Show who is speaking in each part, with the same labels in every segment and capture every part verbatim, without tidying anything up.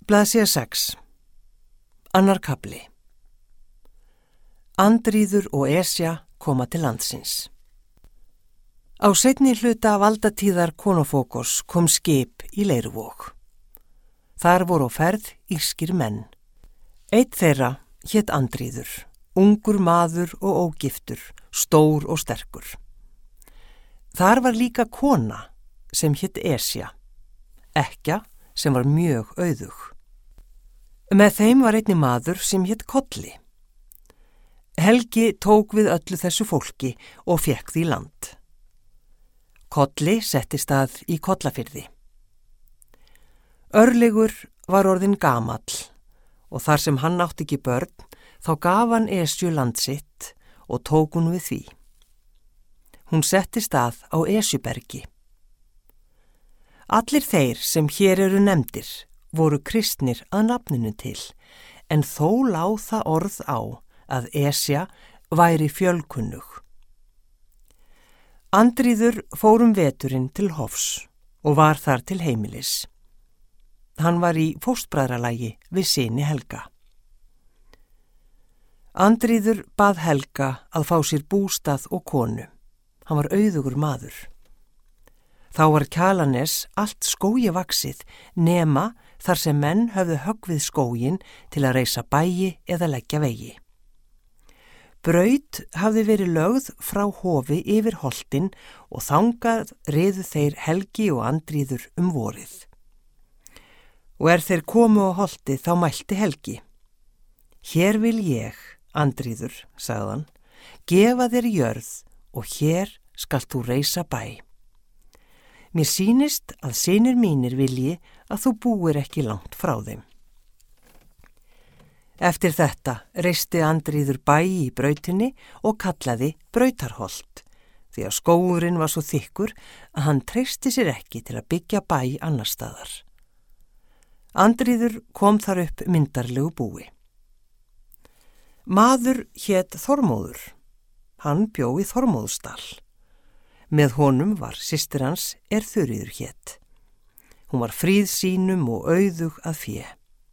Speaker 1: Blaðsíða sex. Annar kafli. Andríður og Esja koma til landsins. Á seinni hluta valdatíðar Konofokos kom skip í Leiruvog. Þar voru á ferð írskir menn. Einn þeirra hét Andríður, ungur maður og ógiftur, stór og sterkur. Þar var líka kona sem hét Esja, ekkja sem var mjög auðug. Með þeim var einnig maður sem hét Kolli. Helgi tók við öllu þessu fólki og fékk því land. Kolli settist að í Kollafirði. Örlygur var orðinn gamall og þar sem hann átti ekki börn, þá gaf hann Esju land sitt og tók hún við því. Hún settist að á Esjubergi. Allir þeir sem hér eru nefndir voru kristnir að nafninu til, en þó lá það orð á að Esja væri fjölkunnug. Andríður fór um veturinn til Hofs og var þar til heimilis. Hann var í fóstbræðralagi við syni Helga. Andríður bað Helga að fá sér bústað og konu. Hann var auðugur maður. Þá var Kjalarnes allt skógi vaxið nema þar sem menn höfðu höggvið skógin til að reisa bæi eða leggja vegi. Braut hafði verið lögð frá hofi yfir holtin og þangað riðu þeir Helgi og Andríður um vorið. Og er þeir komu á holti þá mælti Helgi. Hér vil ég, Andríður, sagði hann, gefa þér jörð og hér skalt þú reisa bæ. Mér sýnist að synir mínir vilji að þú búir ekki langt frá þeim. Eftir þetta reisti Andríður bæ í brautinni og kallaði Brautarholt, því að skógurinn var svo þykkur að hann treysti sér ekki til að byggja bæ annar staðar. Andríður kom þar upp myndarlegu búi. Maður hét Þormóður. Hann bjó í Þormóðsdal. Með honum var systir hans er Þuríður hét. Hún var fríðsýnum og auðug að fé.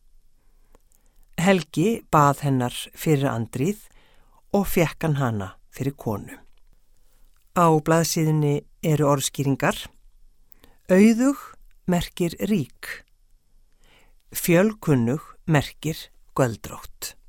Speaker 1: Helgi bað hennar fyrir Andríð og fékk hann hana fyrir konu. Á blaðsíðunni eru orðskýringar. Auðug merkir rík. Fjölkunnug merkir göldrótt.